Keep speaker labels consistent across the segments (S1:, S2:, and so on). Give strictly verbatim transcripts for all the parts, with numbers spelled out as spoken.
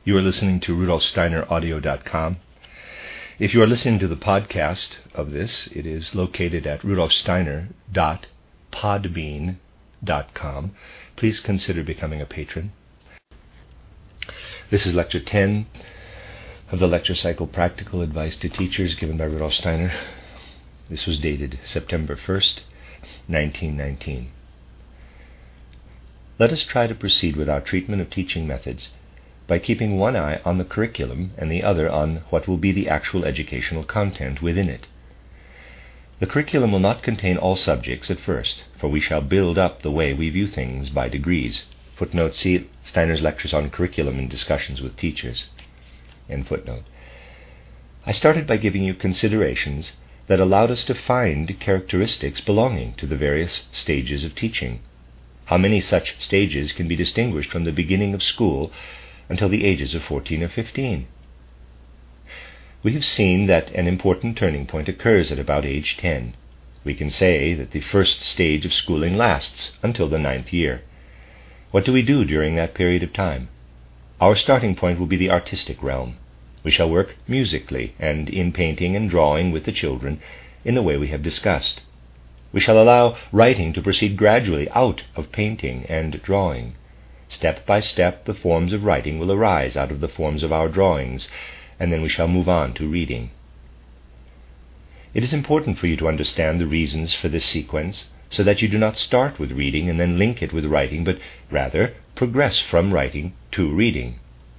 S1: You are listening to Rudolf Steiner Audio dot com. If you are listening to the podcast of this, it is located at Rudolf Steiner dot podbean dot com. Please consider becoming a patron. This is Lecture ten of the lecture cycle Practical Advice to Teachers, given by Rudolf Steiner. This was dated September first, nineteen nineteen. Let us try to proceed with our treatment of teaching methods by keeping one eye on the curriculum and the other on what will be the actual educational content within it. The curriculum will not contain all subjects at first, for we shall build up the way we view things by degrees. Footnote, see Steiner's lectures on curriculum and discussions with teachers. End footnote. I started by giving you considerations that allowed us to find characteristics belonging to the various stages of teaching. How many such stages can be distinguished from the beginning of school until the ages of fourteen or fifteen? We have seen that an important turning point occurs at about age ten. We can say that the first stage of schooling lasts until the ninth year. What do we do during that period of time? Our starting point will be the artistic realm. We shall work musically and in painting and drawing with the children in the way we have discussed. We shall allow writing to proceed gradually out of painting and drawing. Step by step, the forms of writing will arise out of the forms of our drawings, and then we shall move on to reading. It is important for you to understand the reasons for this sequence, so that you do not start with reading and then link it with writing, but rather progress from writing to reading.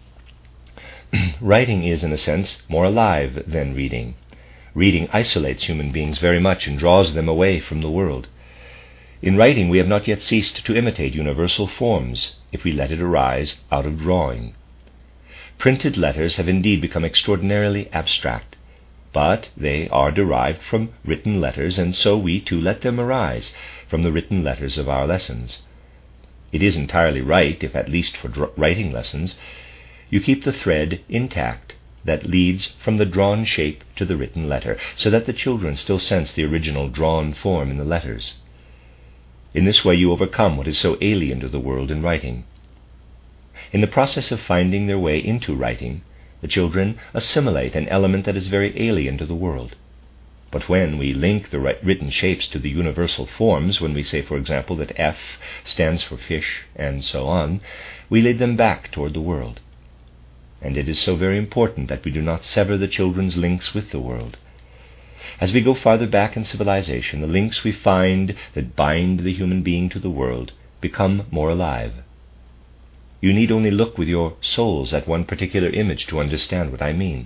S1: Writing is, in a sense, more alive than reading. Reading isolates human beings very much and draws them away from the world. In writing, we have not yet ceased to imitate universal forms, if we let it arise out of drawing. Printed letters have indeed become extraordinarily abstract, but they are derived from written letters, and so we too let them arise from the written letters of our lessons. It is entirely right, if at least for dr- writing lessons, you keep the thread intact that leads from the drawn shape to the written letter, so that the children still sense the original drawn form in the letters. In this way you overcome what is so alien to the world in writing. In the process of finding their way into writing, the children assimilate an element that is very alien to the world. But when we link the written shapes to the universal forms, when we say, for example, that F stands for fish, and so on, we lead them back toward the world. And it is so very important that we do not sever the children's links with the world. As we go farther back in civilization, the links we find that bind the human being to the world become more alive. You need only look with your souls at one particular image to understand what I mean.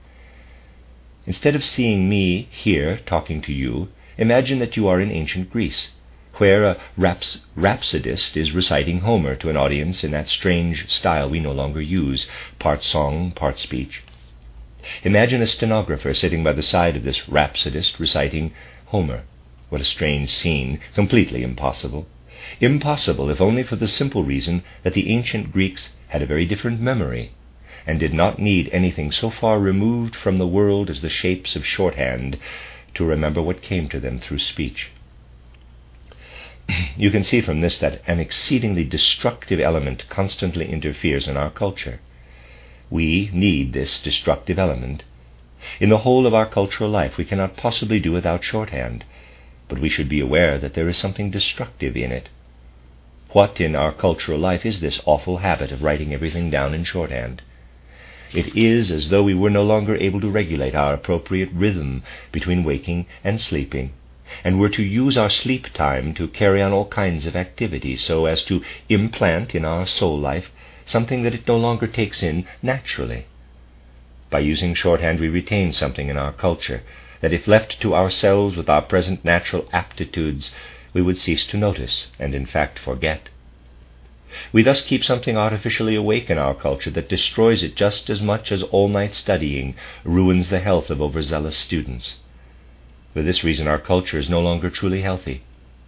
S1: Instead of seeing me here talking to you, imagine that you are in ancient Greece, where a raps- rhapsodist is reciting Homer to an audience in that strange style we no longer use, part song, part speech. Imagine a stenographer sitting by the side of this rhapsodist reciting Homer. What a strange scene, completely impossible. Impossible, if only for the simple reason that the ancient Greeks had a very different memory, and did not need anything so far removed from the world as the shapes of shorthand to remember what came to them through speech. You can see from this that an exceedingly destructive element constantly interferes in our culture. We need this destructive element. In the whole of our cultural life, we cannot possibly do without shorthand, but we should be aware that there is something destructive in it. What in our cultural life is this awful habit of writing everything down in shorthand? It is as though we were no longer able to regulate our appropriate rhythm between waking and sleeping, and were to use our sleep time to carry on all kinds of activities so as to implant in our soul life something that it no longer takes in naturally. By using shorthand we retain something in our culture that if left to ourselves with our present natural aptitudes we would cease to notice and in fact forget. We thus keep something artificially awake in our culture that destroys it just as much as all-night studying ruins the health of overzealous students. For this reason our culture is no longer truly healthy.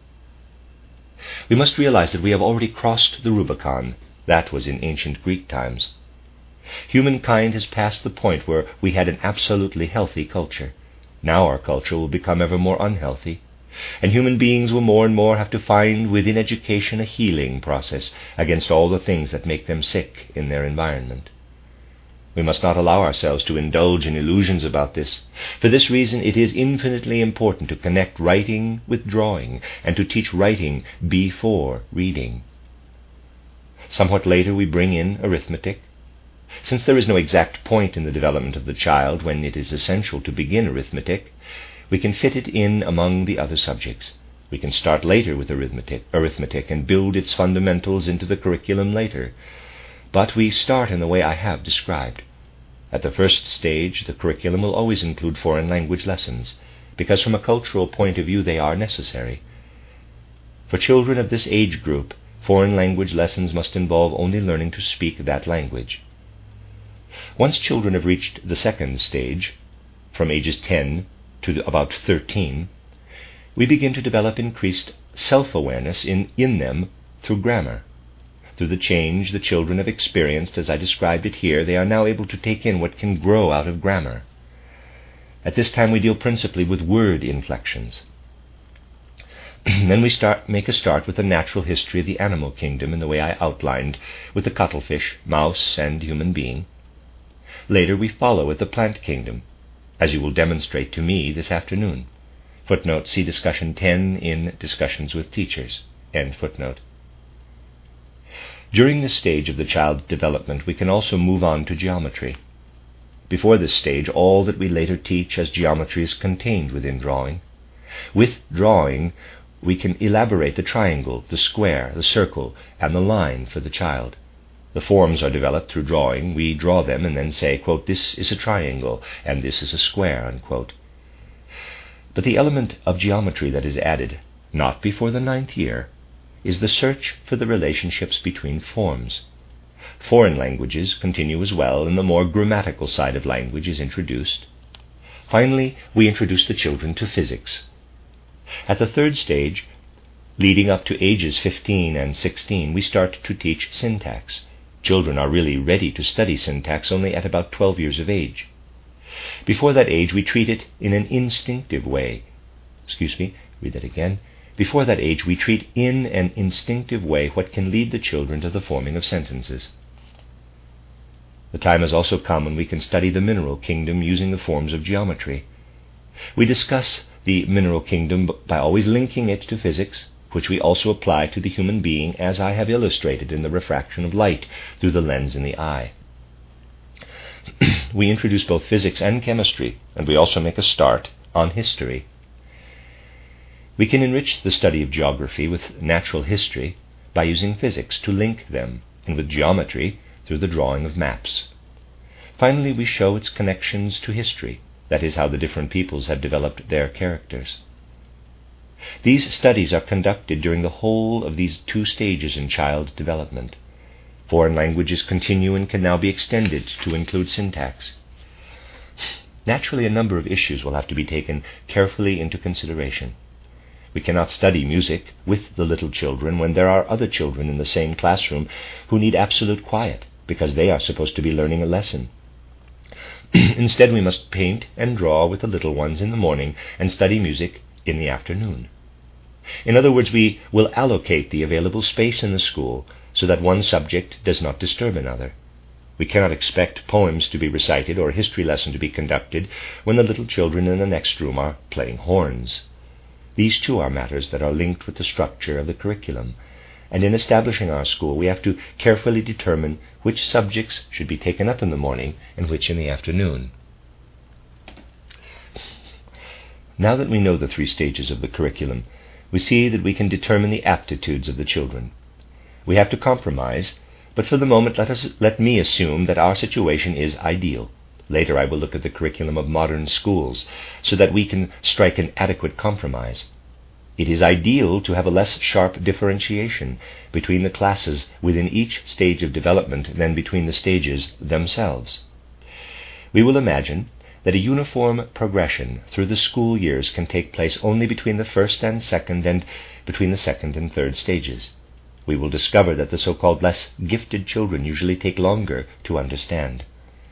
S1: We must realize that we have already crossed the Rubicon. That was in ancient Greek times. Humankind has passed the point where we had an absolutely healthy culture. Now our culture will become ever more unhealthy, and human beings will more and more have to find within education a healing process against all the things that make them sick in their environment. We must not allow ourselves to indulge in illusions about this. For this reason, it is infinitely important to connect writing with drawing, and to teach writing before reading. Somewhat later we bring in arithmetic. Since there is no exact point in the development of the child when it is essential to begin arithmetic, we can fit it in among the other subjects. We can start later with arithmetic, arithmetic and build its fundamentals into the curriculum later. But we start in the way I have described. At the first stage, the curriculum will always include foreign language lessons, because from a cultural point of view they are necessary. For children of this age group, foreign language lessons must involve only learning to speak that language. Once children have reached the second stage, from ages ten to about thirteen, we begin to develop increased self-awareness in, in them through grammar. Through the change the children have experienced, as I described it here, they are now able to take in what can grow out of grammar. At this time we deal principally with word inflections. Then we start, make a start with the natural history of the animal kingdom in the way I outlined, with the cuttlefish, mouse, and human being. Later we follow with the plant kingdom, as you will demonstrate to me this afternoon. Footnote, see discussion ten in Discussions with Teachers. End footnote. During this stage of the child's development, we can also move on to geometry. Before this stage, all that we later teach as geometry is contained within drawing. With drawing, we can elaborate the triangle, the square, the circle, and the line for the child. The forms are developed through drawing. We draw them and then say, quote, this is a triangle, and this is a square, unquote. But the element of geometry that is added, not before the ninth year, is the search for the relationships between forms. Foreign languages continue as well, and the more grammatical side of language is introduced. Finally, we introduce the children to physics. At the third stage, leading up to ages fifteen and sixteen, we start to teach syntax. Children are really ready to study syntax only at about twelve years of age. Before that age, we treat it in an instinctive way. Excuse me, read that again. Before that age, we treat in an instinctive way what can lead the children to the forming of sentences. The time has also come when we can study the mineral kingdom using the forms of geometry. We discuss the mineral kingdom by always linking it to physics, which we also apply to the human being, as I have illustrated in the refraction of light through the lens in the eye. We introduce both physics and chemistry, and we also make a start on history. We can enrich the study of geography with natural history by using physics to link them, and with geometry through the drawing of maps. Finally, we show its connections to history, that is, how the different peoples have developed their characters. These studies are conducted during the whole of these two stages in child development. Foreign languages continue and can now be extended to include syntax. Naturally, a number of issues will have to be taken carefully into consideration. We cannot study music with the little children when there are other children in the same classroom who need absolute quiet because they are supposed to be learning a lesson. Instead, we must paint and draw with the little ones in the morning and study music in the afternoon. In other words, we will allocate the available space in the school so that one subject does not disturb another. We cannot expect poems to be recited or a history lesson to be conducted when the little children in the next room are playing horns. These too are matters that are linked with the structure of the curriculum, and in establishing our school we have to carefully determine which subjects should be taken up in the morning and which in the afternoon. Now that we know the three stages of the curriculum, we see that we can determine the aptitudes of the children. We have to compromise, but for the moment let us let me assume that our situation is ideal. Later I will look at the curriculum of modern schools so that we can strike an adequate compromise. It is ideal to have a less sharp differentiation between the classes within each stage of development than between the stages themselves. We will imagine that a uniform progression through the school years can take place only between the first and second and between the second and third stages. We will discover that the so-called less gifted children usually take longer to understand.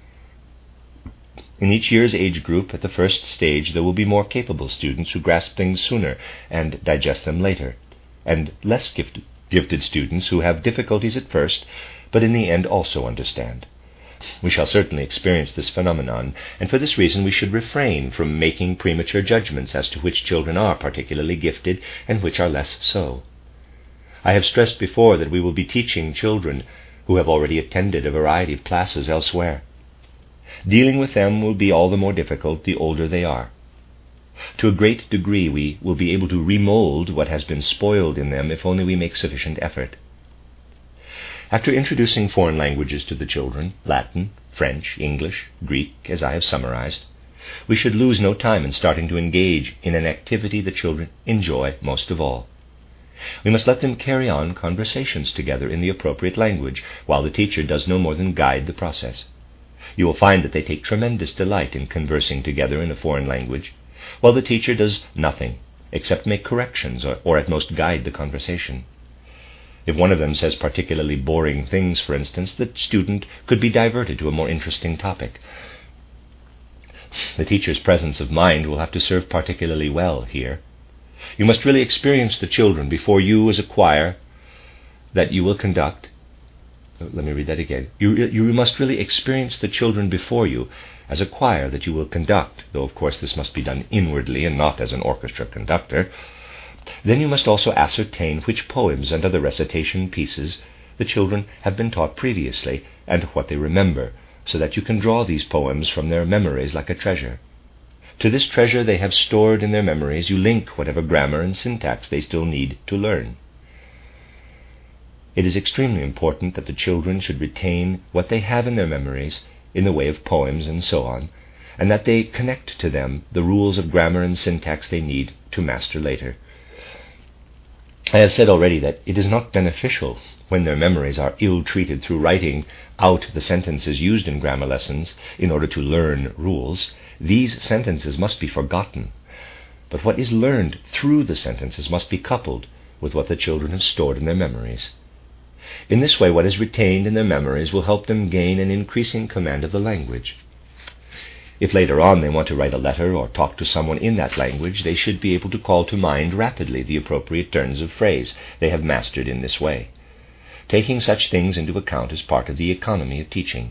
S1: In each year's age group at the first stage there will be more capable students who grasp things sooner and digest them later, and less gift- gifted students who have difficulties at first but in the end also understand. We shall certainly experience this phenomenon, and for this reason we should refrain from making premature judgments as to which children are particularly gifted and which are less so. I have stressed before that we will be teaching children who have already attended a variety of classes elsewhere. Dealing with them will be all the more difficult the older they are. To a great degree we will be able to remold what has been spoiled in them if only we make sufficient effort. After introducing foreign languages to the children, Latin, French, English, Greek, as I have summarized, we should lose no time in starting to engage in an activity the children enjoy most of all. We must let them carry on conversations together in the appropriate language, while the teacher does no more than guide the process. You will find that they take tremendous delight in conversing together in a foreign language, while the teacher does nothing except make corrections or, or at most guide the conversation. If one of them says particularly boring things, for instance, the student could be diverted to a more interesting topic. The teacher's presence of mind will have to serve particularly well here. You must really experience the children before you, as a choir that you will conduct. Let me read that again. You, you must really experience the children before you as a choir that you will conduct, though of course this must be done inwardly and not as an orchestra conductor. Then you must also ascertain which poems and other recitation pieces the children have been taught previously and what they remember, so that you can draw these poems from their memories like a treasure. To this treasure they have stored in their memories you link whatever grammar and syntax they still need to learn. It is extremely important that the children should retain what they have in their memories in the way of poems and so on, and that they connect to them the rules of grammar and syntax they need to master later. I have said already that it is not beneficial when their memories are ill-treated through writing out the sentences used in grammar lessons in order to learn rules. These sentences must be forgotten, but what is learned through the sentences must be coupled with what the children have stored in their memories. In this way, what is retained in their memories will help them gain an increasing command of the language. If later on they want to write a letter or talk to someone in that language, they should be able to call to mind rapidly the appropriate turns of phrase they have mastered in this way. Taking such things into account is part of the economy of teaching.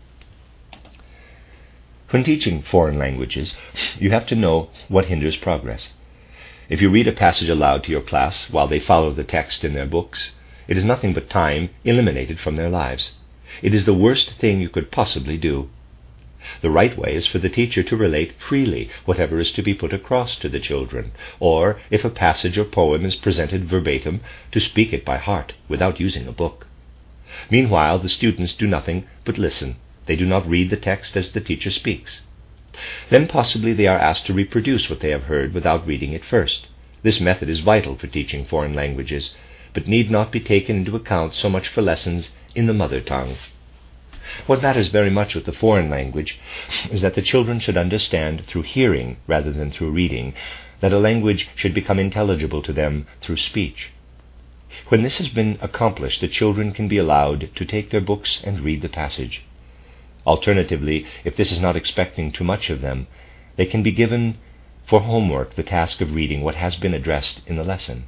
S1: When teaching foreign languages, you have to know what hinders progress. If you read a passage aloud to your class while they follow the text in their books, it is nothing but time eliminated from their lives. It is the worst thing you could possibly do. The right way is for the teacher to relate freely whatever is to be put across to the children, or, if a passage or poem is presented verbatim, to speak it by heart without using a book. Meanwhile, the students do nothing but listen. They do not read the text as the teacher speaks. Then possibly they are asked to reproduce what they have heard without reading it first. This method is vital for teaching foreign languages, but need not be taken into account so much for lessons in the mother tongue. What matters very much with the foreign language is that the children should understand through hearing rather than through reading, that a language should become intelligible to them through speech. When this has been accomplished, the children can be allowed to take their books and read the passage. Alternatively, if this is not expecting too much of them, they can be given for homework the task of reading what has been addressed in the lesson.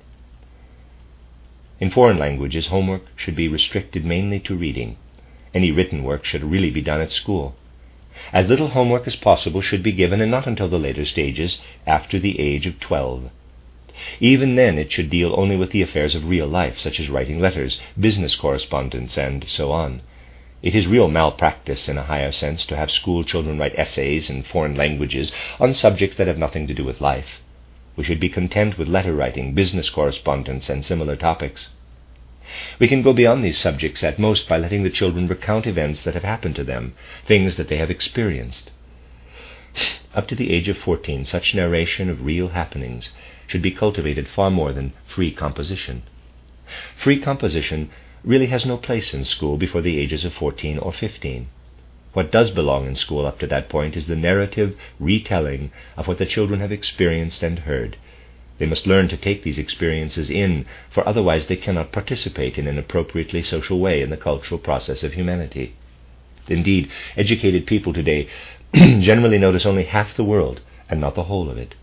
S1: In foreign languages, homework should be restricted mainly to reading. Any written work should really be done at school. As little homework as possible should be given, and not until the later stages, after the age of twelve. Even then it should deal only with the affairs of real life, such as writing letters, business correspondence, and so on. It is real malpractice in a higher sense to have school children write essays in foreign languages on subjects that have nothing to do with life. We should be content with letter writing, business correspondence, and similar topics. We can go beyond these subjects at most by letting the children recount events that have happened to them, things that they have experienced. Up to the age of fourteen, such narration of real happenings should be cultivated far more than free composition. Free composition really has no place in school before the ages of fourteen or fifteen. What does belong in school up to that point is the narrative retelling of what the children have experienced and heard. They must learn to take these experiences in, for otherwise they cannot participate in an appropriately social way in the cultural process of humanity. Indeed, educated people today generally notice only half the world and not the whole of it.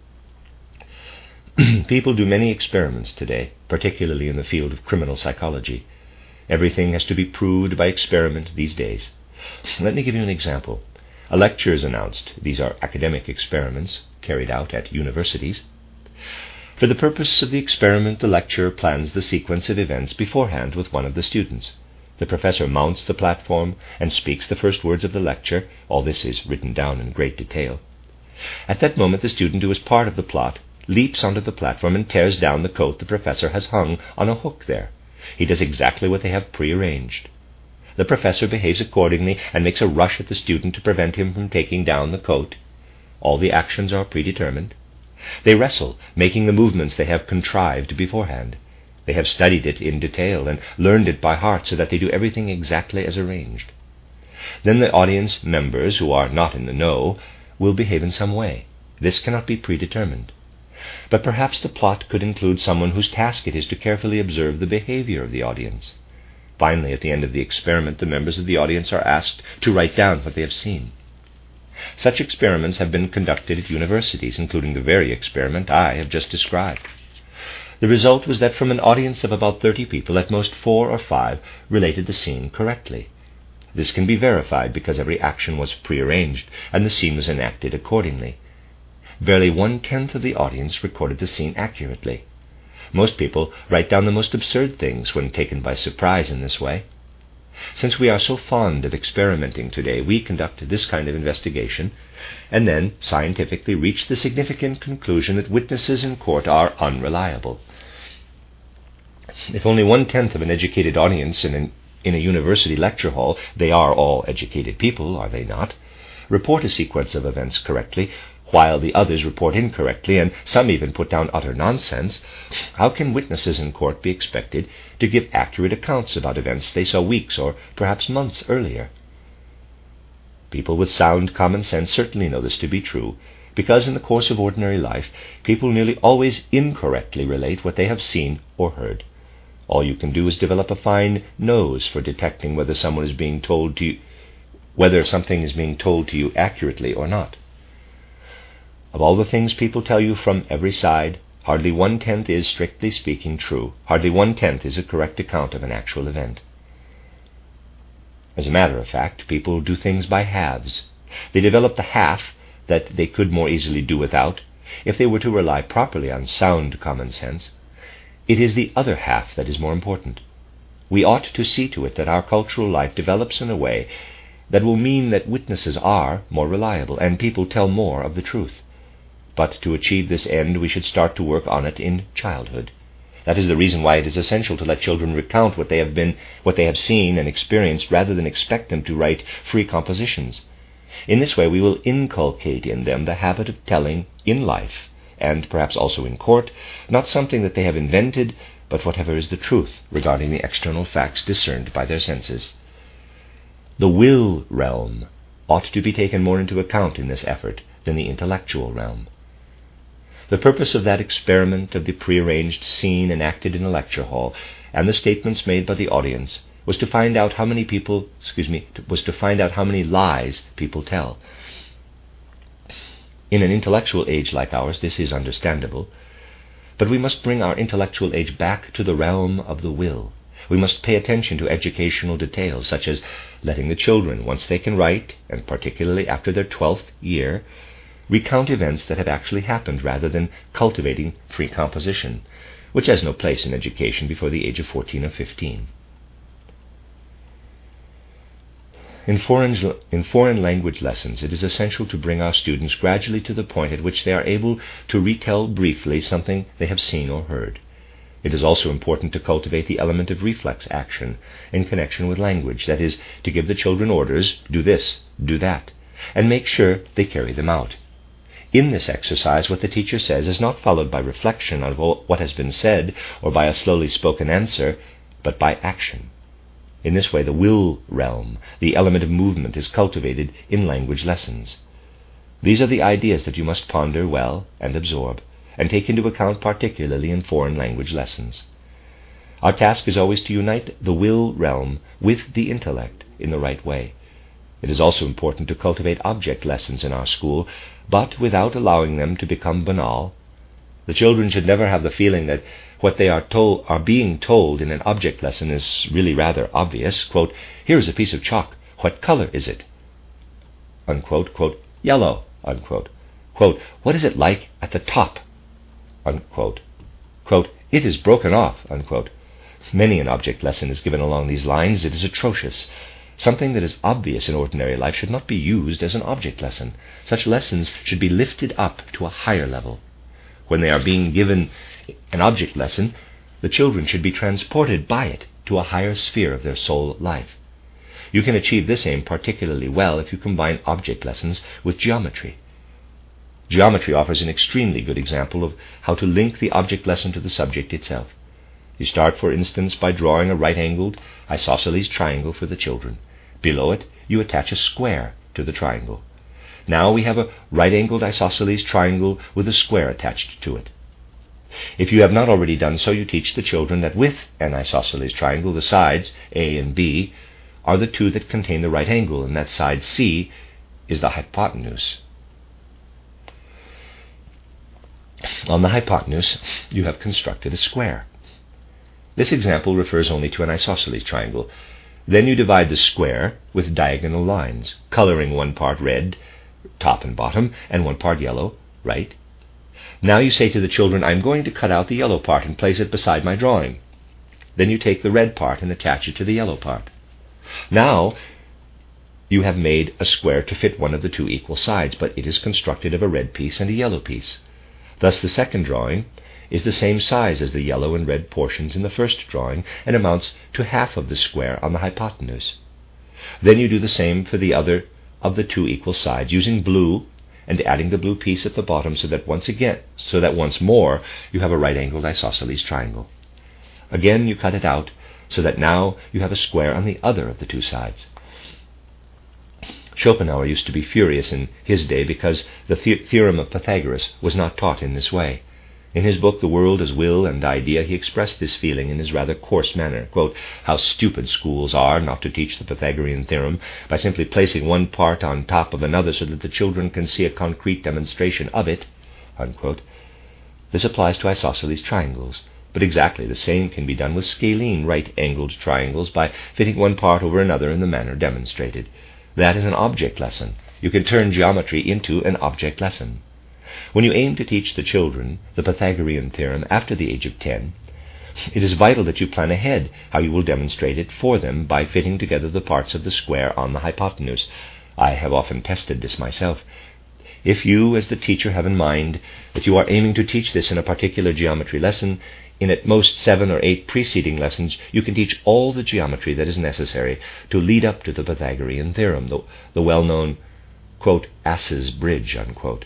S1: People do many experiments today, particularly in the field of criminal psychology. Everything has to be proved by experiment these days. Let me give you an example. A lecture is announced. These are academic experiments carried out at universities. For the purpose of the experiment, the lecturer plans the sequence of events beforehand with one of the students. The professor mounts the platform and speaks the first words of the lecture. All this is written down in great detail. At that moment, the student who is part of the plot leaps onto the platform and tears down the coat the professor has hung on a hook there. He does exactly what they have prearranged. The professor behaves accordingly and makes a rush at the student to prevent him from taking down the coat. All the actions are predetermined. They wrestle, making the movements they have contrived beforehand. They have studied it in detail and learned it by heart so that they do everything exactly as arranged. Then the audience members, who are not in the know, will behave in some way. This cannot be predetermined. But perhaps the plot could include someone whose task it is to carefully observe the behavior of the audience. Finally, at the end of the experiment, the members of the audience are asked to write down what they have seen. Such experiments have been conducted at universities, including the very experiment I have just described. The result was that from an audience of about thirty people, at most four or five related the scene correctly. This can be verified because every action was prearranged and the scene was enacted accordingly. Barely one-tenth of the audience recorded the scene accurately. Most people write down the most absurd things when taken by surprise in this way. Since we are so fond of experimenting today, we conduct this kind of investigation and then scientifically reach the significant conclusion that witnesses in court are unreliable. If only one-tenth of an educated audience in, an, in a university lecture hall, they are all educated people, are they not, report a sequence of events correctly, while the others report incorrectly, and some even put down utter nonsense, how can witnesses in court be expected to give accurate accounts about events they saw weeks or perhaps months earlier? People with sound common sense certainly know this to be true, because in the course of ordinary life, people nearly always incorrectly relate what they have seen or heard. All you can do is develop a fine nose for detecting whether someone is being told to you, whether something is being told to you accurately or not. Of all the things people tell you from every side, hardly one-tenth is, strictly speaking, true. Hardly one-tenth is a correct account of an actual event. As a matter of fact, people do things by halves. They develop the half that they could more easily do without if they were to rely properly on sound common sense. It is the other half that is more important. We ought to see to it that our cultural life develops in a way that will mean that witnesses are more reliable and people tell more of the truth. But to achieve this end, we should start to work on it in childhood. That is the reason why it is essential to let children recount what they have been, what they have seen and experienced, rather than expect them to write free compositions. In this way, we will inculcate in them the habit of telling in life, and perhaps also in court, not something that they have invented, but whatever is the truth regarding the external facts discerned by their senses. The will realm ought to be taken more into account in this effort than the intellectual realm. The purpose of that experiment of the prearranged scene enacted in a lecture hall and the statements made by the audience was to find out how many people, excuse me, was to find out how many lies people tell. In an intellectual age like ours, this is understandable, but we must bring our intellectual age back to the realm of the will. We must pay attention to educational details, such as letting the children, once they can write, and particularly after their twelfth year, recount events that have actually happened rather than cultivating free composition, which has no place in education before the age of fourteen or fifteen. In foreign, in foreign language lessons, it is essential to bring our students gradually to the point at which they are able to retell briefly something they have seen or heard. It is also important to cultivate the element of reflex action in connection with language, that is, to give the children orders, do this, do that, and make sure they carry them out. In this exercise, what the teacher says is not followed by reflection on what has been said or by a slowly spoken answer, but by action. In this way, the will realm, the element of movement, is cultivated in language lessons. These are the ideas that you must ponder well and absorb, and take into account particularly in foreign language lessons. Our task is always to unite the will realm with the intellect in the right way. It is also important to cultivate object lessons in our school, but without allowing them to become banal. The children should never have the feeling that what they are told, are being told in an object lesson is really rather obvious. Quote, here is a piece of chalk. what color is it? Unquote, quote, yellow, unquote. Quote, what is it like at the top? Unquote. Quote, it is broken off, unquote. Many an object lesson is given along these lines. It is atrocious. Something that is obvious in ordinary life should not be used as an object lesson. Such lessons should be lifted up to a higher level. When they are being given an object lesson, the children should be transported by it to a higher sphere of their soul life. You can achieve this aim particularly well if you combine object lessons with geometry. Geometry offers an extremely good example of how to link the object lesson to the subject itself. You start, for instance, by drawing a right-angled isosceles triangle for the children. Below it, you attach a square to the triangle. Now we have a right-angled isosceles triangle with a square attached to it. If you have not already done so, you teach the children that with an isosceles triangle, the sides, A and B, are the two that contain the right angle, and that side C is the hypotenuse. On the hypotenuse, you have constructed a square. This example refers only to an isosceles triangle. Then you divide the square with diagonal lines, coloring one part red, top and bottom, and one part yellow, right? Now you say to the children, I'm going to cut out the yellow part and place it beside my drawing. Then you take the red part and attach it to the yellow part. Now you have made a square to fit one of the two equal sides, but it is constructed of a red piece and a yellow piece. Thus the second drawing is the same size as the yellow and red portions in the first drawing, and amounts to half of the square on the hypotenuse. Then you do the same for the other of the two equal sides, using blue and adding the blue piece at the bottom, so that once again, so that once more you have a right-angled isosceles triangle. Again you cut it out, so that now you have a square on the other of the two sides. Schopenhauer used to be furious in his day because the, the theorem of Pythagoras was not taught in this way. In his book, The World as Will and Idea, he expressed this feeling in his rather coarse manner. Quote, how stupid schools are not to teach the Pythagorean theorem by simply placing one part on top of another so that the children can see a concrete demonstration of it. Unquote. This applies to isosceles triangles, but exactly the same can be done with scalene right-angled triangles by fitting one part over another in the manner demonstrated. That is an object lesson. You can turn geometry into an object lesson. When you aim to teach the children the Pythagorean theorem after the age of ten, it is vital that you plan ahead how you will demonstrate it for them by fitting together the parts of the square on the hypotenuse. I have often tested this myself. If you, as the teacher, have in mind that you are aiming to teach this in a particular geometry lesson, in at most seven or eight preceding lessons, you can teach all the geometry that is necessary to lead up to the Pythagorean theorem, the, the well-known, quote, ass's bridge, unquote.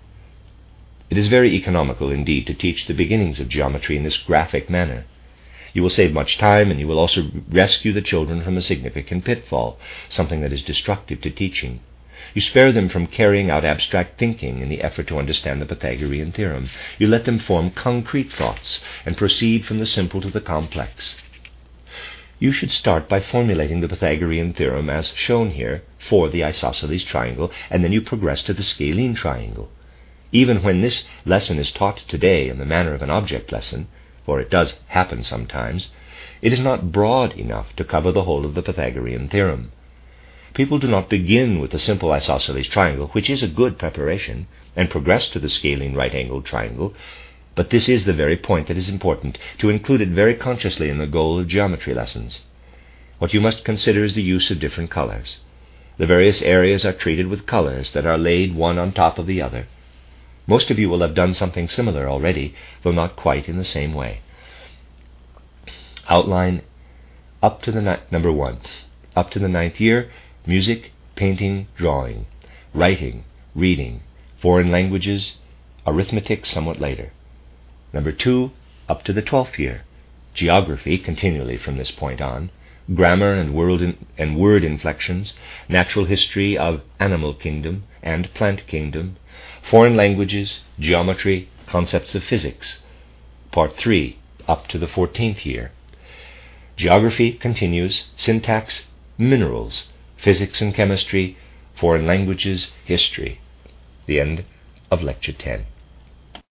S1: It is very economical indeed to teach the beginnings of geometry in this graphic manner. You will save much time, and you will also rescue the children from a significant pitfall, something that is destructive to teaching. You spare them from carrying out abstract thinking in the effort to understand the Pythagorean theorem. You let them form concrete thoughts and proceed from the simple to the complex. You should start by formulating the Pythagorean theorem as shown here for the isosceles triangle, and then you progress to the scalene triangle. Even when this lesson is taught today in the manner of an object lesson, for it does happen sometimes, it is not broad enough to cover the whole of the Pythagorean theorem. People do not begin with the simple isosceles triangle, which is a good preparation, and progress to the scalene right-angled triangle, but this is the very point that is important, to include it very consciously in the goal of geometry lessons. What you must consider is the use of different colors. The various areas are treated with colors that are laid one on top of the other. Most of you will have done something similar already, though not quite in the same way. Outline up to the ni- number one. Up to the ninth year, music, painting, drawing, writing, reading, foreign languages, arithmetic somewhat later. Number two, up to the twelfth year, geography continually from this point on, grammar and word, in, and word inflections, natural history of animal kingdom and plant kingdom, foreign languages, geometry, concepts of physics. Part three, up to the fourteenth year. Geography continues, syntax, minerals, physics and chemistry, foreign languages, history. The end of Lecture ten.